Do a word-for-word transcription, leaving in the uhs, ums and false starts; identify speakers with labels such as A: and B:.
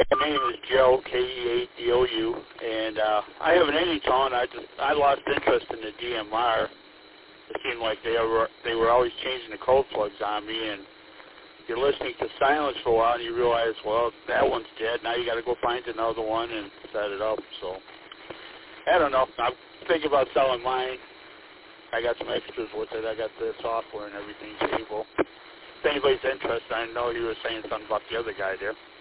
A: My name is Joe, K E A D O U, and uh, I have an Anytone. I just I lost interest in the D M R. It seemed like they were they were always changing the cold plugs on me, and you're listening to silence for a while, and you realize, well, that one's dead. Now you got to go find another one and set it up. So I don't know. I'm thinking about selling mine. I got some extras with it. I got the software and everything stable. If anybody's interested, I know you were saying something about the other guy there.